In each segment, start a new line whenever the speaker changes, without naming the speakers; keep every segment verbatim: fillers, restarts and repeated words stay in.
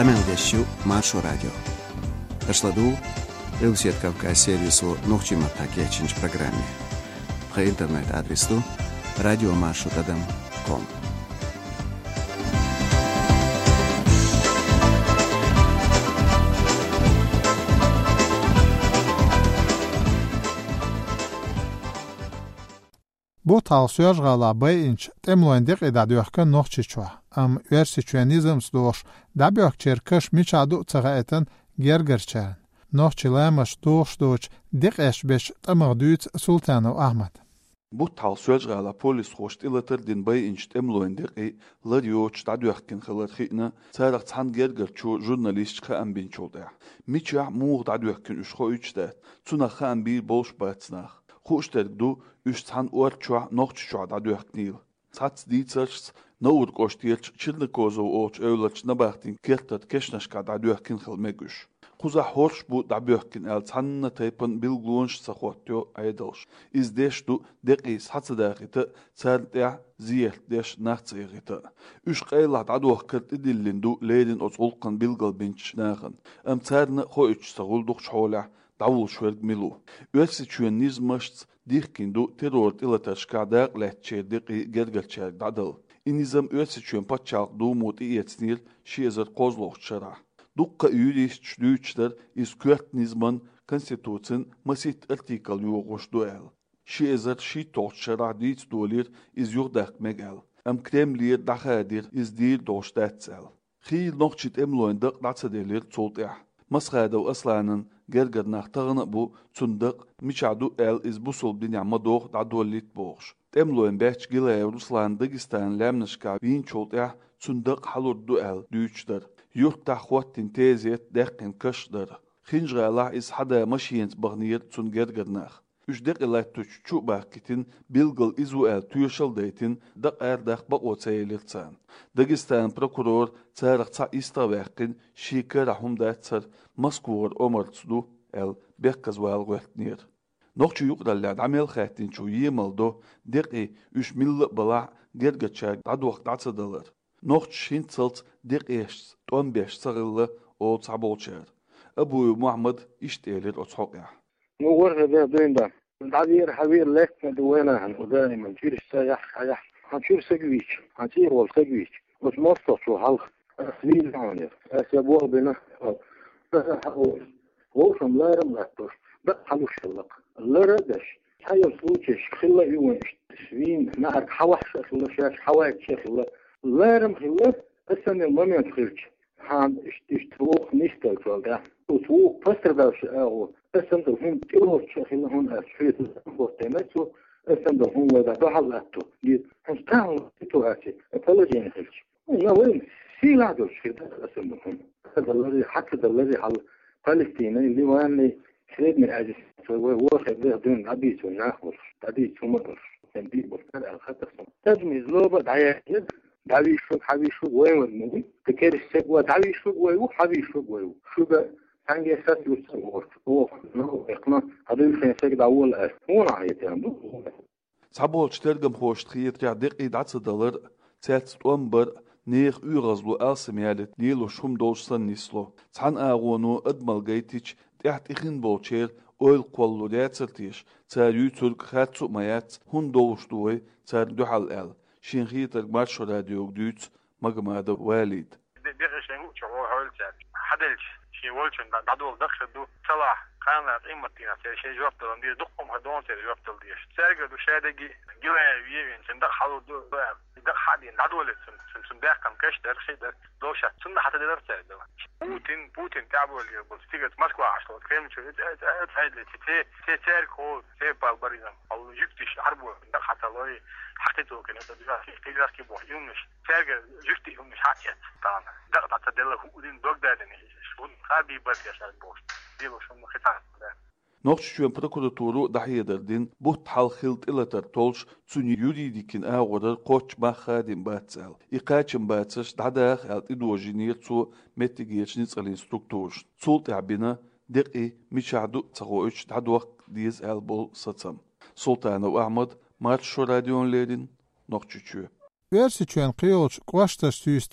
Тамелдешью Маршу радио. Ашладу Элсеткавка сервису Нохчима Такечинч программе. По интернет-адресу радиомаршрутадам точка ком.
Bu tavsiyalar galabay inç temloendik edadiyakın noxçiçwa. Am versiçuanizm stoş dabyak çerkaş miçadu tsağaeten gergerçen. Noxçilamış doğuşdoç dik eşbeş tamagdüt Sultanov Ahmet.
Bu tavsiyalar gala polis hoşt ilatır din bay inç temloendik e ladyoç dadiyakın xalar xina saraq tan gergerçu jurnalistqa ambinç oldu. Miça muğ dadiyakın üşxo üçde. Tuna xan bir bolş batsnaq. Хуштергду үстхан уарчва нохчва дадуахнил. Сац дицерс наур коштиерч чилнекозо оч эвлач набахтин кертат кешнашка дадуахкин хилмегуш. Хуза хорш бу дабуахкин эл цанна тайпан билглунш сахоттё айдалш. Издешту деқи сацадагыты цартя зиертдеш нахцыгыты. Үш қайла дадуахкат идиллинду лейдин оцулкан билгал бинч нахын. Ам царны хоюч сагулдух шола Davul şverg milu. Versiçuanizmashts dihkindu terror ilatashka daq lehçerdik gergerçerg dadal. İnizam versiçuan patçaq dumut iyetsnil şiezar kozloqçara. Dukka üyüliş düçler iz kürtnizman konstitutsin masit artikal yoğuşdu el. Şiezar şitoqçara diç dolir iz yurdaq megel. Am kremlir daxadir iz dir doştatsel. Xil noqçit emloendak datsadelir çoltya. Masxadav aslanın gerger naxtağına bu çundaq miçadu el iz busul binyama doğ dadollit boğş. Temloen beç gilaya Ruslan Dagestan lemnişka bin çoltya çundaq halurdu el düçler. Yurtta xwattin teziyet deqin kaşdır. Xinjgala iz hada maşiyent bağniyet çun gerger nax. Üçdek ilay tüççu bakitin bilgil izu el tüyşal deytin daq erdaq baq otsayelirtsan. Dagestan prokuror çarıq ça istavaqin şikar ahum datsar Moskvor omartsdu el bekkaz wal gwertnir. Noqçu yuqdallad amel xatin çu yemaldo deqi üç milli bala gergaçak dadwaq datsadalar. Noqç şintsalt deqiş on beş sarılı o sabolçer. Abu Muhammad iştelir otsaqya.
نور هذا بيندا العبير حبير لك دوينا عن ودائما نشير السايح حيح هنشير سجويش هنشير والسجويش وتمصص وحلق أسليل عنير أسيبوه بنا ووشم لا رملاتوش بق حلوش اللق لا ردش حيو سوتش خلا يوان سوين نهر حوحش خلا شاش حوايك شخلا لا رم خلا السنة المميان خلش هان اشتروخ نيستل فالده وتوق فستر باش اغو اسم هم تيروش شخلا هون اسفيت الفورتيماتو اسم هم ودا بحلاتو دي هستاو تتواتي اتلجين خلش لا وين في لعدوش في اسم هم هذا الذي حتى الذي حل فلسطين اللي واني خريج من اجل هو خريج دون عبيد وناخذ عبيد ومطر تنبيه بطل الخطر تجميز لوبة دعاية دعوي شوق حبي شوق وين ودني تكير السبوة دعوي شوق ويو حبي شوق ويو شو بقى عنجي أساس يوصل هو نو إقنا هذا يفهم سجد أول أس هو نعيت يعني
صعبول ترجم خوش تخيط يا دقي دعس دولار تات تنبر نيخ يغزلو ألسميالت ليلو شوم دوشسن نسلو تحن أغونو أدمال جيتيش تحت إخن بولشير أول قولو داتسرتيش تار يوتورك خاتسو مايات هون دوشتوي تار دوحال أل شين خيطر مارشو راديو جديد مجمع والد
دقيقة شيء شو حاولت حدلش شيء ولشن بعدول دخل دو صلاح كان قيمتنا شيء جواب تلندي دقهم هدون سير جواب تلديش سيرجع دو شادقي جوا ويين سندق حلو دو دق حدين عدول سن سن سندق كم كش در شيء در دوشة سند حتى در سير دو بوتين بوتين تعبوا اللي بستيجت مسكوا عشرة كلام شو هاي اللي تي تي سير كول تي بالبريزم أو جبتش حربوا دق حتى الله حقيقته كنا تدرس تدرس كيف يومش سيرجع جبتي يومش حقيقة طبعا دق حتى دله هو دين دوق دادني شو خابي بس يا شاد بوش ديلو شو مختار
Noqçuan prokuraturu dahiyderdin buht hal xilt ilatar tolş tsuni yuridikin ağodar qoç maxadin batsal. Iqaçın batsış dadaq alt idojinir tsu metigiyecni tsal instruktor. Sult abina deqi michadu tsagoç dadwaq diz albol satsam. Sultanov Ahmed Marşo radyon ledin Noqçuçu.
Versiçuan qiyolç qwashtas tüstiç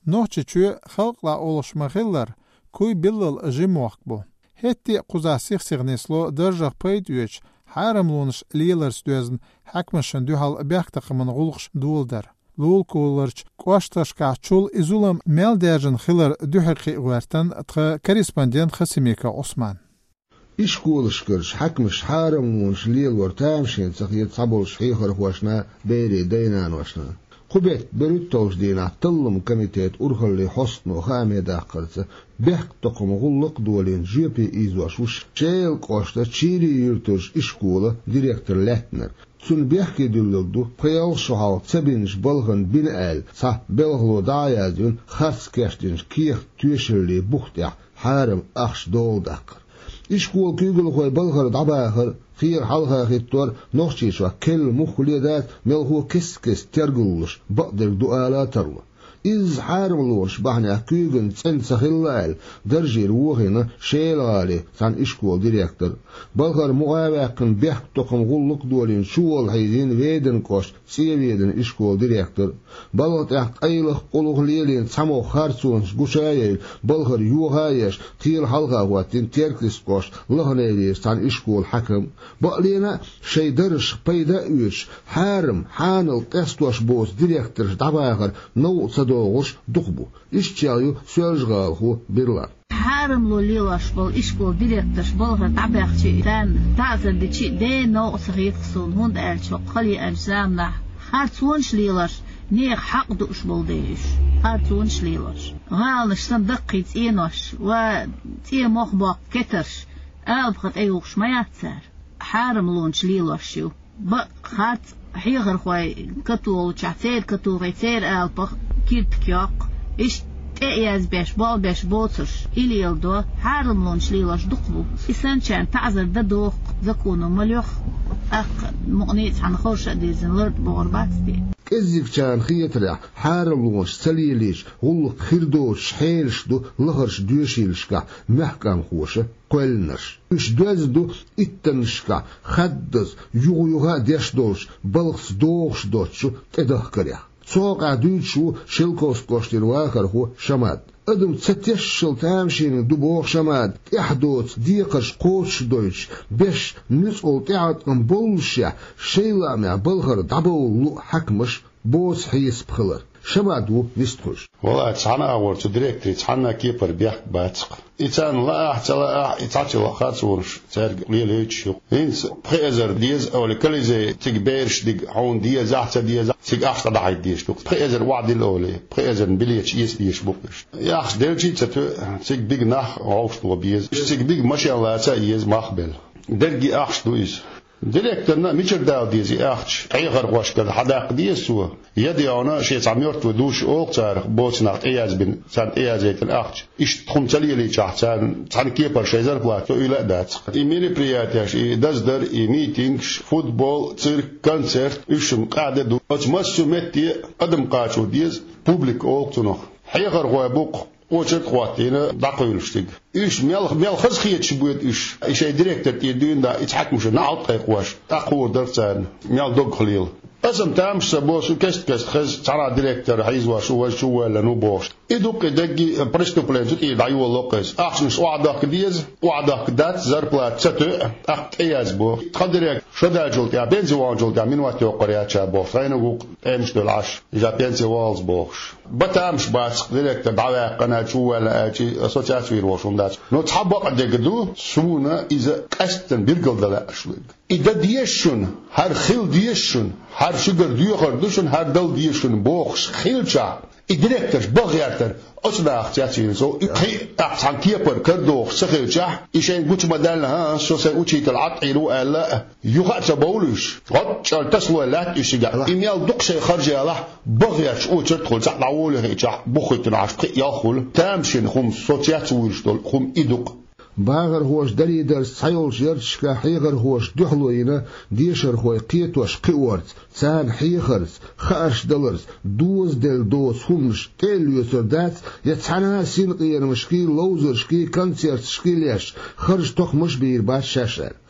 نوچ چو خلق لا اولش مخيلر كوي بلل جيموخ بو هتي قزاسيخ سيغنيسلو درجة بيدوش حارم لونش ليلرس دوزن حكمشن دوحال بيختق من غلقش دولدر لول كولرش قواشتشكا چول ازولم ميل ديجن خيلر دوحقي غوارتن تخ كريسباندين خسيميكا عثمان
إيش كولش كرش حكمش حارم لونش ليل ورتامشين تخيط صبولش حيخر واشنا بيري دينان واشنا قبيت بريتوش دينا تلم كميتات أرخل حسن وخامي داقرت بيحق تقوم غلق دولين جيبي إيزواش وش شايل قوشتا تشيري يرتوش إشكولة ديريكتور لاتنر تون بيحكي دولدو قيال شحال تبينش بلغن بين آل صح بلغلو دايادون خرس كاشتينش كيخ توشرلي بوختيح حارم أخش دول داقر إشكول كيقول خوي بلغر دعباخر خير حلقة خيطور نوشيش وكل مخليدات ملهو كس كس ترقلش بقدر دؤالا ترلو إز حارم لورش بحنا كيغن تنسى خلال درجي روحنا شيلالي سان إشكول ديريكتور بلغر مغاواقن بيحك تقم غلق دولين شوال حيدين ويدن كوش سيويدن إشكول ديريكتور بلغر تحت أيلخ قلوغ ليلين سمو خارسونش قشايل بلغر يوهايش تير حلقة واتين تيركلس كوش لغنيلي سان إشكول حكم بقلينا شي درش بيدا اوش حارم حانل تستوش بوس ديريكتور دعباغر نو صدوغش دقبو إشتيايو سوالجغال هو بيرلار
حارم لو ليلاش بل إشكول ديريكتورش بلغر دعباغشي تان تعزر دي دي نو صغيط خصون هوند ألشو قلي أجزامنا خارتونش ليلاش نيخ حق دوش بلديش خارتونش ليلاش غالش صندقي تينوش و تي مخبق كترش ألبخت أيوغش ما يتسار حارم لونش ليلاشيو بق خات حيغر خوي كتول شعتير كتول ريتير ألبخ كيرت كياق إيش تأياز بيش بال بيش بوترش إليل دو حارم لونش ليلاش دقلو إسان كان تعذر ددوق ذكونو مليوخ أخ مقنيت عن خورشة ديزن لرد بغربات دي
كزيك كان خيطرع حارم لونش سليليش غلق خيردوش حيلش دو لغرش دوشيلشكا محكام خوشة قلنش إش دوز دو إتنشكا خدز يغيوها ديش دوش بلغس دوش دوشو تدخ كريا سوق عدوشو شلكوس كوشتير واخر هو شماد أدم تتشل تامشين دبوغ شماد إحدوت ديقش قوش دوش بيش نسقل تعد ام بولشا شيلا مع بلغر دبو حكمش بوس حيس بخلر شمادو نستخش
والله تحنا أورتو ديريكتري تحنا كيبر بيح باتق إتان لا أحت لا أح إتاتي لا خاطورش تارج ليليتشو إنس بخيزر ديز أو لكل زي تكبيرش ديك عون ديز أحت ديز تك أحت ضعي ديش لوك بخيزر وعد الأولي بخيزر بليتش يس ديش بوكش يا أخ دلشي تتو تك بيج نخ عوش لوبيز تك بيج ماشي الله تايز مخبل درجي أحش دويز ديريكتورنا ميشر داو ديزي أختش أيغر واش كذا حداق ديسوا يدي أنا شيء تعميرت ودوش أوقتار بوتنا إياز بن سان إياز يت الأختش إيش تخم تلي اللي شح سان سان كيبر شيء زر بلاتو إلى دات إيميري برياتيش إي دزدر إي ميتينغش فوتبول تير كونسرت إيشم قاعدة دو أتمسو متي قدم قاشو ديز بوبليك أوقتنا حيغر غوابوق وجد خواتينا دقيلشتيج إيش ميل ميل خز خيت شبوت إيش إيش ديريكتور تيدين دا يتحكمش نعط قيقواش تقوى درسان ميل دوغ خليل أسم تامش سبوس وكست كست خز ترى ديريكتور حيزوا شو شو ولا نو بوش إدوك دقي بريستو بلانزوت إيه دعيو اللوكس أحسنش وعدك ديز وعدك دات زربلات ستو أخت إياز بو تقدرك شو دا جلت يا بنزي وانجلت يا من وقت يقرأ شاب بوش خلينا نقول إمش دلعش إذا بنزي والز بوش بتامش بس ديريكتور بعوا قناة شو ولا شيء أسوتشات ويروشون دات نو تحبق دقدو سونا إذا أستن بيرجل دلا أشلق إذا ديشون هر خيل ديشون هر شجر ديوخر دوشون هر دل ديشون بوخش خيلشا إدريكتش بغيرتر أصلا أختياتين سو إخي أحسن كيبر كردوخ سخيلشا إيشين قوش مدال ها سو سيقوشي تلعط إيرو ألا يخاط بولوش غط شال تسوى لات إيشيجا إميال دوكشي خرجي الله بغيرش أو تدخل سعلا أولي هيجا بخيتنا عشق ياخل تامشين خم صوتيات ويشتول خم إدوك
باغر هوش دريدر سايول جيرشكا حيغر هوش دحلوينا ديشر هوي قيتوش قيورت سان حيخرز خارش دلرز دوز دل دوز همش تيل يسر دات يتحنا سين قير مشكي لوزر شكي كونسيرت شكي ليش خرج توخ مش بير باش شاشر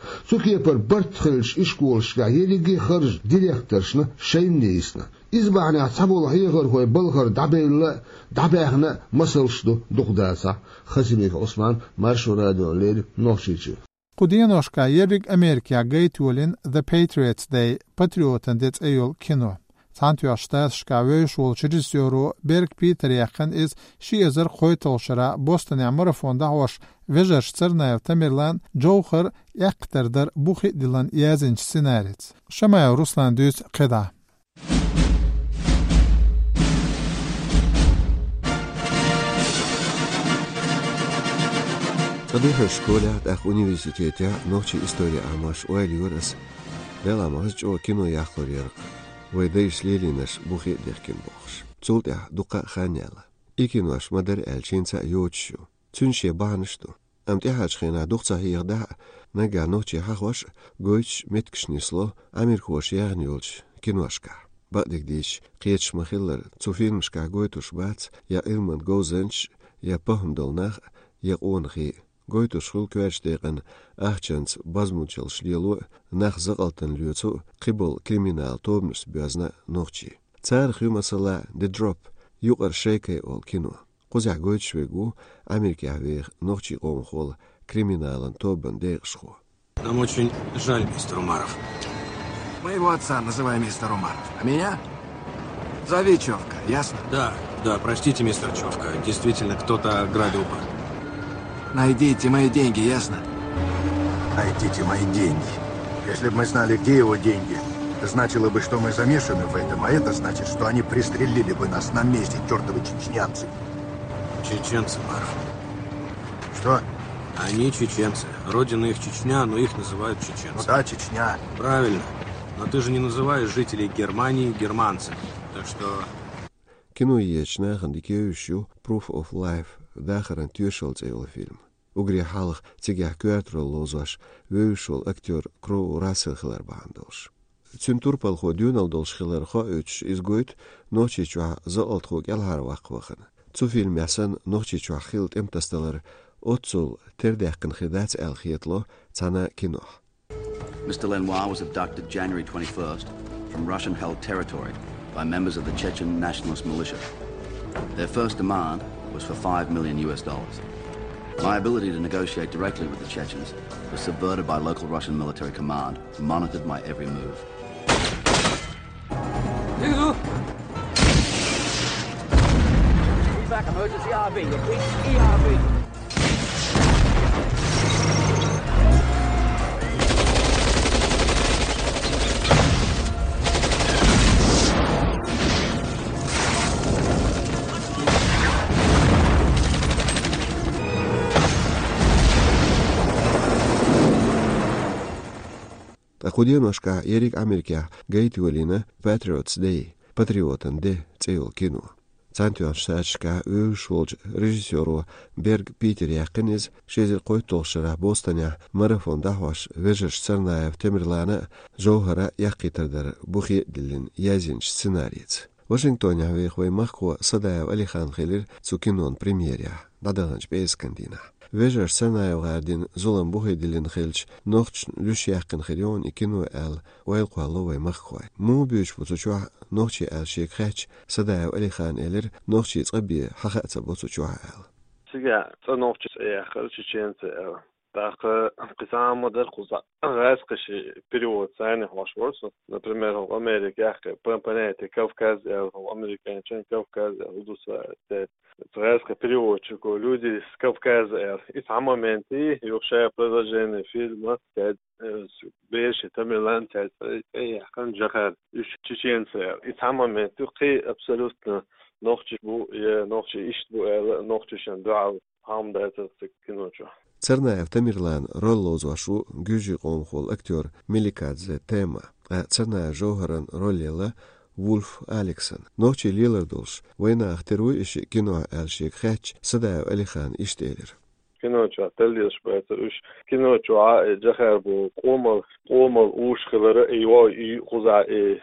سوكي بر برتخلش إشكولش كايريجي خرج ديريكترشنا شينيسنا إزبعنا عصبو الله يغر هو بلغر دعبيلا دعبيهنا مسلشدو دقداسا خزيميك عثمان مارشو راديو لير نوشيچي
قدينوشكا يريك أمريكا جيتولين The Patriots Day Patriotan ديت أيول كينو تانتو أشتاشكا ويشول ريجيسيورو بيرك بيتر يخن إز شي إزر خويتولشرا بوستن مرفون دعوش ويجرش سرنا تمرلان جوخر يقتردر بوخي دلان يازنش سيناريت شما روسلان دوز قدا
صديق شكولة أخ أونيفرسيتيتا نوتشي إستوريا عماش ويلي ورس ليلا مهج أو كينو يأخلر يرق ويديش ليلينش بوخي ديخكين بوخش تولت أح دقاء خانيالا إيكينوش مدر ألشينسا يوتشو تنشي بانشتو أم تحاج خينا دقصة هيغدع نقا نوتشي حخوش قويتش متكشنيسلو أمير خوش يغنيولش كينوشكا بعدك ديش قيتش مخيلر تفير مشكا قويتوش بات يا إلمن قوزنش يا بهم دولناخ يا قونخي قويتو شغل كوارش ديقن أحجانت بازموچل شليلو ناخ زغلتن ليوتو قبل كريمينال توبنش بيازنا نوخشي تاريخ يوم مثلا دي دروب يقر شيكي أول كينو قوزع قويتش ويقو أمريكي عويخ نوخشي قوم خول كريمиналан тобан дегшху.
Нам очень жаль, мистер Умаров.
Моего отца называй мистер Умаров. А меня? Зови Човка, ясно?
Да, да, простите, мистер Човка. Действительно, кто-то ограбил банк.
Найдите мои деньги, ясно?
Найдите мои деньги. Если бы мы знали, где его деньги, значило бы, что мы замешаны в этом, а это значит, что они пристрелили бы нас на месте, чертовы чечнянцы.
Чеченцы, Марф.
Что?
Они чеченцы. Родина их Чечня, но их называют чеченцы.
Ну да, Чечня.
Правильно. Но ты же не называешь жителей Германии германцами. Так что...
Кино ечна хандикеющу Proof of Life дахаран тюшелц эйла фильм. Угри халах тигях куэртрол лозаш вэйшол актер Кроу Рассел хилар баандолш. Цюнтур палхо дюналдолш хилар хо үч изгойт ночи чуа заалт хог ялхар вақвахан. Цу фильм ясан ночи чуа хилт эмтасталар отцул тердяхкан хидats элхиетло цана кино.
Mister Lenoir was abducted January twenty-first from Russian-held territory by members of the Chechen nationalist militia. Their first demand was for five million U S dollars. My ability to negotiate directly with the Chechens was subverted by local Russian military command, who monitored my every move.
Feedback emergency E R B. Repeat, E R B.
Такуденошка Ерик Америка гейтвелина Patriots Day Patriotan Day цейл кино. Цантуан шачка ősvolj режиссеру Берг Питер Якинез шезер qoytolshara Bostonia марафон дахваш вежеш цернаев темирлана жохара якитардер бухи дилин язинч сценариец. Вашингтоне вехвай махко садаев Алихан Хилер цукинон премьеря. Надаганч бейскандина. Вежеш цернаев гардин золан бухи дилин хилч нохч люш якин хирион икину эл уайлқуаловай махквай. Му бюч бутучуа نوخشي آل شيك خاتش صدايا وإلي خان إلر نوخشي تقبي حقا تبوتو جوها آل
سيجا تنوخشي سيا خلشي چين سيا داخ قسام مدر قصا غاسقشي период ساني هواش ورسو например в Америке яхка понятие Кавказ в Америке чен Кавказ удуса غاسقة период чуко люди с Кавказа и в моменте юшая продолжение фильма بيش تمرلان تاعت اي كان جخر чеченцы и в моменте قي абсолютно نوخشي بو نوخشي اشت بو نوخشي شان دعا هم ده تكنوچو
цернаев Тамирлан роллозашу гюжи qomxol актер Меликадзе тема церная жохаран роллела Вульф Алексон ночи лилардолш война ахтеруй иш кино алшик хач садаев Алихан иштелер
киночу ателлиш байтуш киночу جخر بو قومل قومل اوش خبره ايوا اي خزا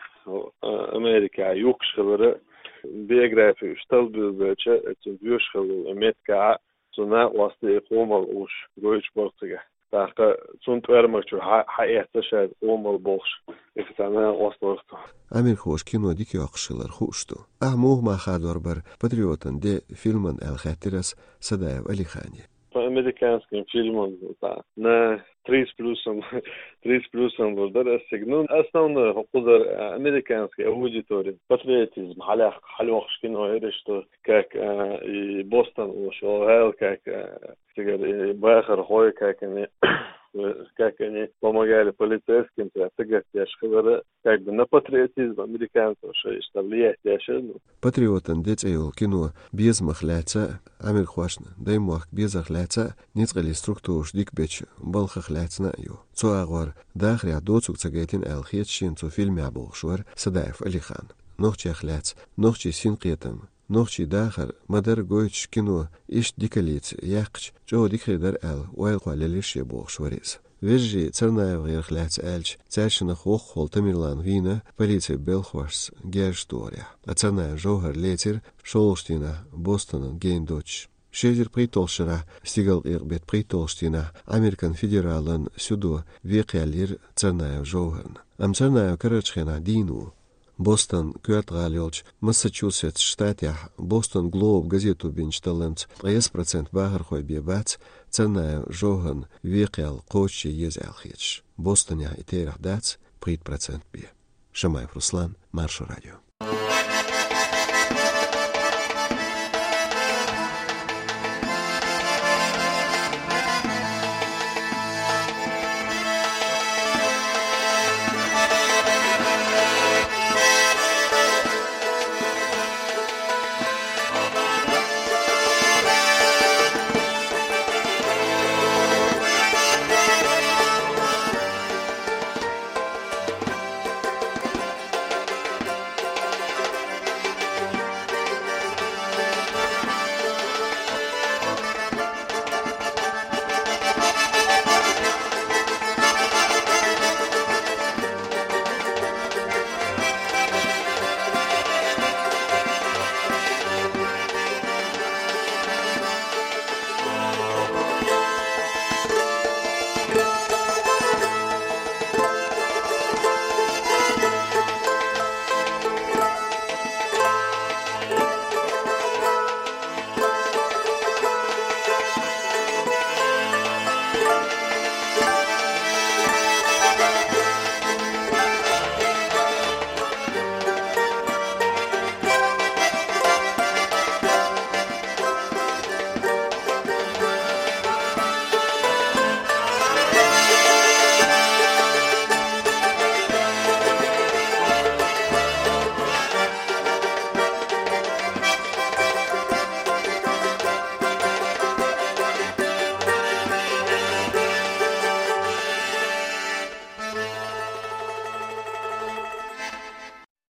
امريكا يوكش خبره биографию штал бюджет это бюш خبره امریکا سنا واسطه قومل اوش گویش برتگه
داقة سنت ورمشوا حقيقة شاد أم البوخش إفتنا وصلته
أمير خوش كينو ديك يقشلر خوشتو أهموه ما خادور بر باتريوتن دي فيلمن الخاترس صدايف ألي خاني
Американским фильмом, да, на тридцать плюсом, тридцать плюсом был сигнал. Основной художник американской аудитории. Патриотизм, халях, халюхш кино, это что, как и Бостон ушел, как и Бахар Хой, как они, как они помогали полицейским, так я шхивара, как бы на патриотизм американцев, что влияет, я шену.
Патриотен детейл кино без махляца, амир хвашна, дай мах без ахляца, нецгали структур дик беч, балхахляцна ю. Цуагвар, дахри адоцук цагайтин алхетшин цу фильме абулшвар, Садаев Алихан. Нохчи ахляц, нохчи синқетам. نوخشي داخل مدر قويتش كينو إيش ديكاليت ياقش جو ديكري در أل ويلقوا لليش يبوغ شوريز ويجي ترنا غير خلات ألش تاشنا خوخ خول تميرلان غينا بليتي بيلخوارس جيرش دوريا أترنا جوهر ليتر شولشتينا بوستون جين دوتش شيدر بريتولشرا ستيغل غير بيت بريتولشتينا أمريكان فيدرالن سودو ويقيالير ترنا جوهرن أم ترنا كرتشخينا دينو Бостон Кёртгалёлч, Массачусетс штатях, Бостон Глоб газету бинчталемц, тридцать один процент багар хой бебац, церная жоган, векел, кочи езелхич. Бостоня и терах дац, тридцать процент бе. Шамаев Руслан, Маршо радио.